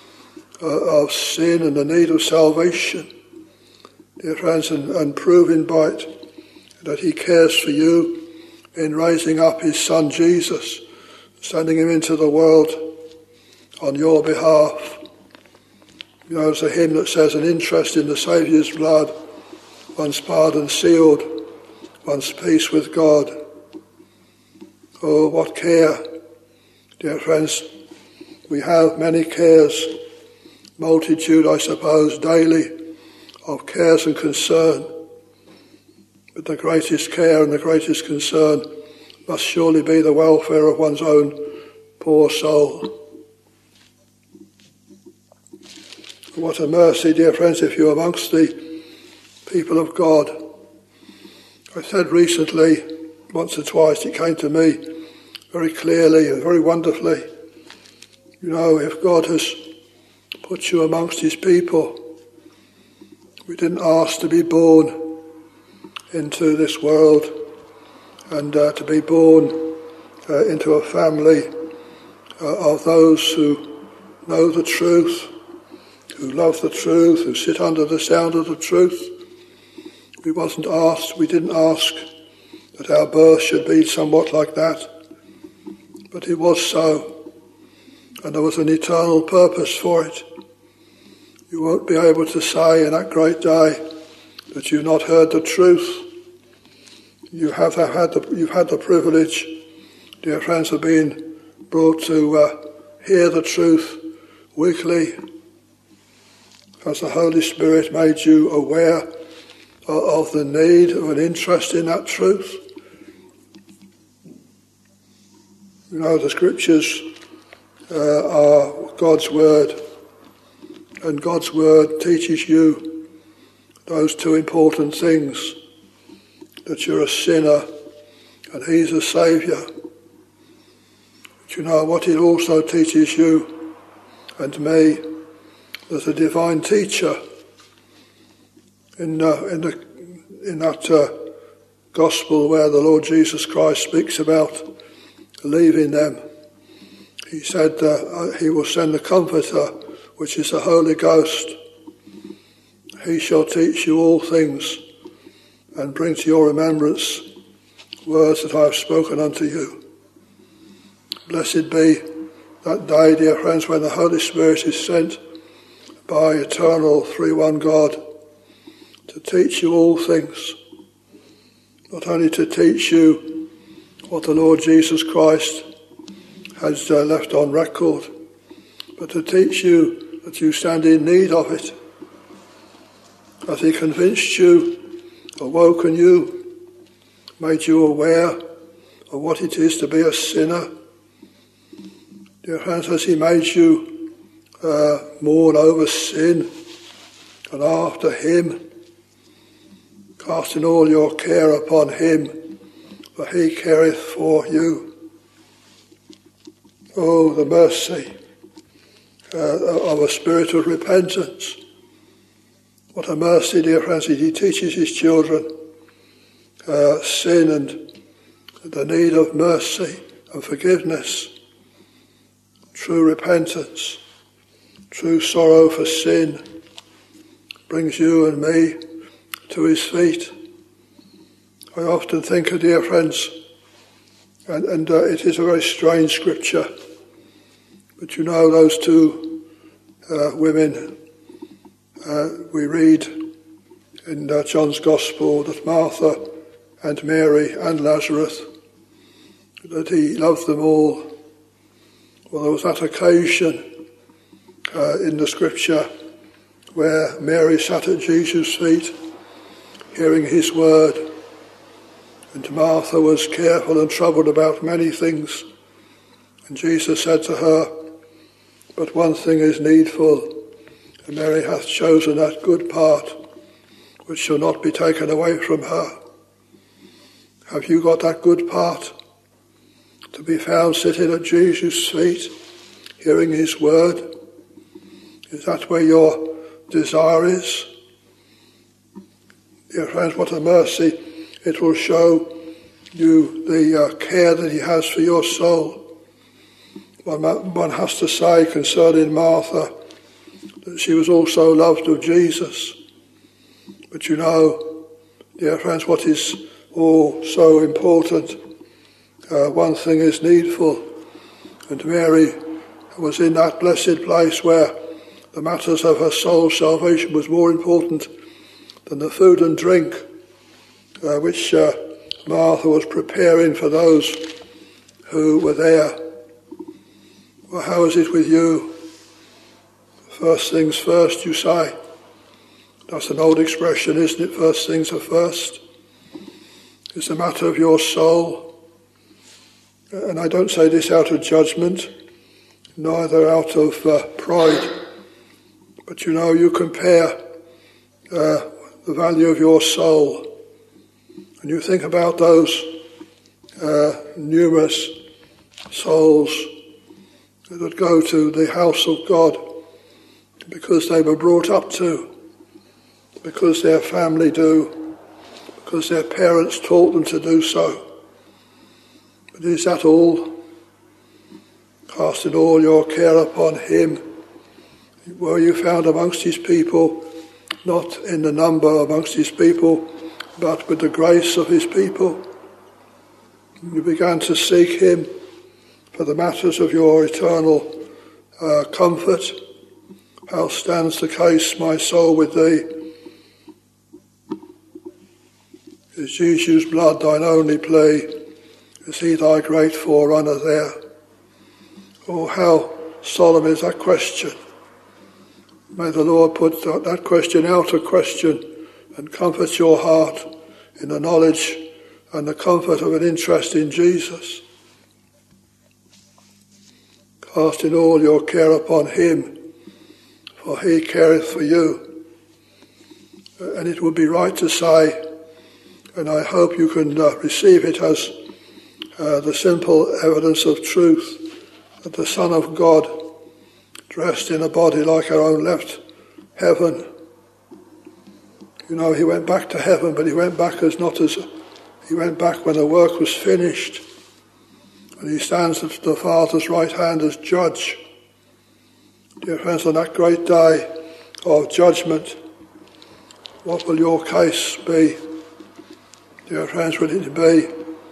of sin and the need of salvation, dear friends, and proving by it that he cares for you in raising up his son Jesus, sending him into the world on your behalf. You know, there's a hymn that says, an interest in the Saviour's blood, one's pardon sealed, one's peace with God. Oh, what care, dear friends. We have many cares, multitude, I suppose, daily, of cares and concern. But the greatest care and the greatest concern must surely be the welfare of one's own poor soul. What a mercy, dear friends, if you're amongst the people of God. I said recently, once or twice, it came to me very clearly and very wonderfully. You know, if God has put you amongst his people, we didn't ask to be born into this world and to be born into a family of those who know the truth who love the truth, who sit under the sound of the truth. We didn't ask that our birth should be somewhat like that, but it was so, and there was an eternal purpose for it. You won't be able to say in that great day that you've not heard the truth. You've had the privilege, dear friends, of being brought to hear the truth weekly, as the Holy Spirit made you aware of the need of an interest in that truth. You know, the Scriptures are God's Word, and God's Word teaches you those two important things, that you're a sinner and He's a Saviour. But you know what it also teaches you and me, as a divine teacher in that gospel where the Lord Jesus Christ speaks about leaving them. He said He will send the Comforter, which is the Holy Ghost. He shall teach you all things and bring to your remembrance words that I have spoken unto you. Blessed be that day, dear friends, when the Holy Spirit is sent by eternal three-one God to teach you all things, not only to teach you what the Lord Jesus Christ has left on record, but to teach you that you stand in need of it, as He convinced you, awoken you, made you aware of what it is to be a sinner. Dear friends, as He made you mourn over sin, and after Him, casting all your care upon Him, for He careth for you. Oh, the mercy of a spirit of repentance. What a mercy, dear friends, He teaches His children sin and the need of mercy and forgiveness, true repentance, true sorrow for sin, brings you and me to His feet. I often think, dear friends, and it is a very strange scripture, but you know those two women, we read in John's Gospel that Martha and Mary and Lazarus, that He loved them all. Well, there was that occasion in the scripture where Mary sat at Jesus' feet, hearing His word, and Martha was careful and troubled about many things. And Jesus said to her, "But one thing is needful, and Mary hath chosen that good part, which shall not be taken away from her." Have you got that good part? To be found sitting at Jesus' feet, hearing His word? Is that where your desire is? Dear friends, what a mercy. It will show you the care that He has for your soul. One has to say concerning Martha that she was also loved of Jesus. But you know, dear friends, what is all so important? One thing is needful. And Mary was in that blessed place where the matters of her soul's salvation was more important than the food and drink which Martha was preparing for those who were there. Well, how is it with you? First things first, you say. That's an old expression, isn't it? First things are first. It's a matter of your soul. And I don't say this out of judgment, neither out of pride. But you know, you compare the value of your soul, and you think about those numerous souls that go to the house of God because they were brought up to, because their family do, because their parents taught them to do so. But is that all? Casting all your care upon Him. Were you found amongst his people, not in the number amongst his people, but with the grace of his people? You began to seek him for the matters of your eternal comfort. How stands the case, my soul, with thee? Is Jesus' blood thine only plea? Is he thy great forerunner there? Oh, how solemn is that question. May the Lord put that question out of question and comfort your heart in the knowledge and the comfort of an interest in Jesus. Casting all your care upon him, for he careth for you. And it would be right to say, and I hope you can receive it as the simple evidence of truth, that the Son of God, dressed in a body like our own, left heaven. You know, he went back to heaven, but he went back he went back when the work was finished. And he stands at the Father's right hand as judge. Dear friends, on that great day of judgment, what will your case be? Dear friends, will it be,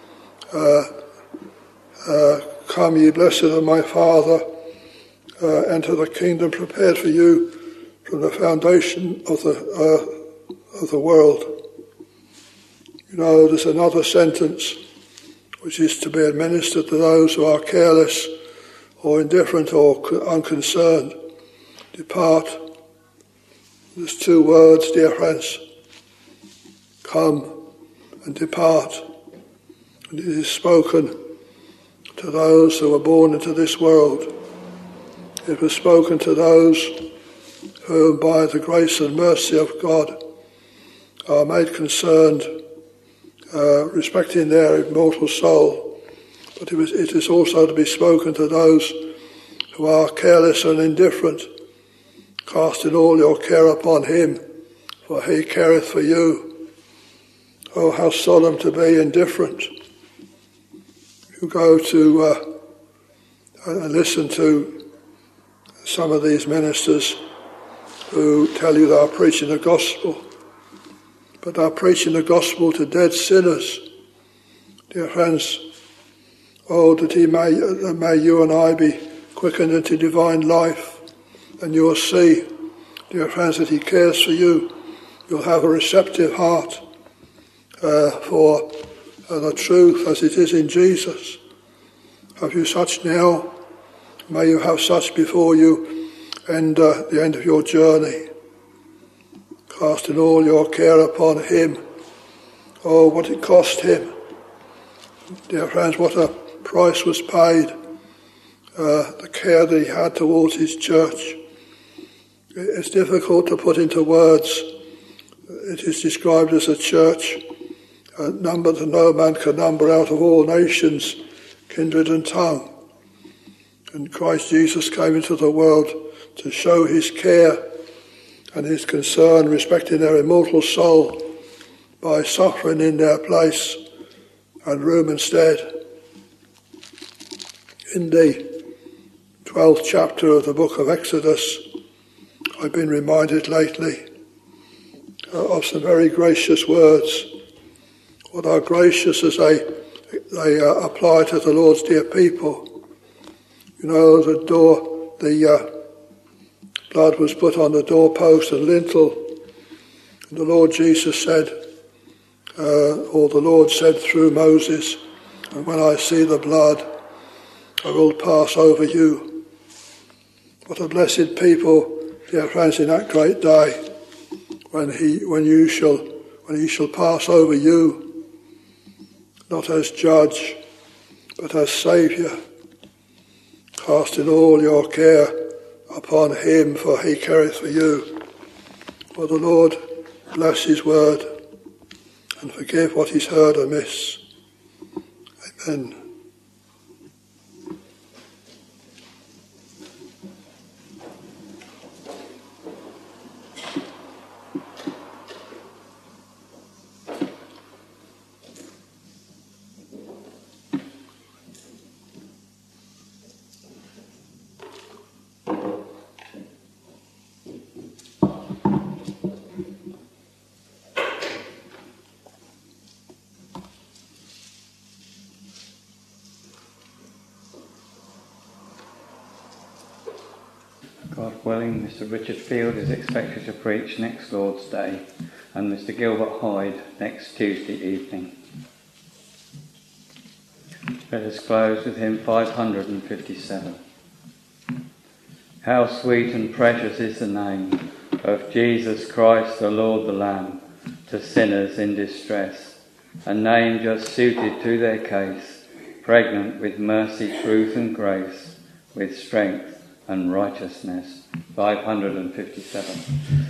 come ye blessed of my Father, enter the kingdom prepared for you from the foundation of the world? You know, there's another sentence which is to be administered to those who are careless or indifferent or unconcerned. Depart. There's two words, dear friends. Come and depart. And it is spoken to those who are born into this world. It was spoken to those who, by the grace and mercy of God, are made concerned respecting their immortal soul. But it is also to be spoken to those who are careless and indifferent. Casting all your care upon him, for he careth for you. Oh, how solemn to be indifferent. You go to and listen to some of these ministers who tell you they are preaching the gospel, but they are preaching the gospel to dead sinners. Dear friends, oh, that may you and I be quickened into divine life, and you will see, dear friends, that he cares for you. You'll have a receptive heart for the truth as it is in Jesus. Have you such now? May you have such before you and the end of your journey. Casting all your care upon him. Oh, what it cost him. Dear friends, what a price was paid. The care that he had towards his church. It's difficult to put into words. It is described as a church, a number that no man can number, out of all nations, kindred and tongue. And Christ Jesus came into the world to show his care and his concern respecting their immortal soul by suffering in their place and room instead. In the 12th chapter of the book of Exodus, I've been reminded lately of some very gracious words. What are gracious as they apply to the Lord's dear people. You know, the blood was put on the doorpost and lintel, and the Lord Jesus said, or the Lord said through Moses, and when I see the blood, I will pass over you. What a blessed people, dear friends, in that great day, when he shall pass over you, not as judge, but as Saviour, casting all your care upon him, for he careth for you. For the Lord bless his word and forgive what he's heard amiss. Amen. willing, Mr. Richard Field is expected to preach next Lord's Day, and Mr. Gilbert Hyde next Tuesday evening. Let us close with hymn 557. How sweet and precious is the name of Jesus Christ, the Lord the Lamb, to sinners in distress, a name just suited to their case, pregnant with mercy, truth and grace, with strength and righteousness. 557.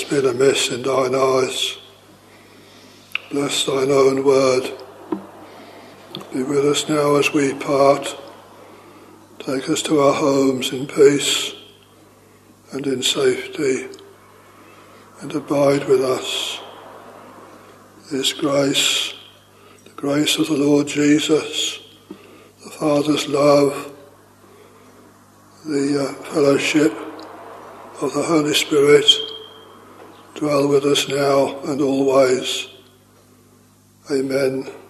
has been amiss in thine eyes. Bless thine own word. Be with us now as we part. Take us to our homes in peace and in safety, and abide with us. This grace, the grace of the Lord Jesus, the Father's love, the fellowship of the Holy Spirit, dwell with us now and always. Amen.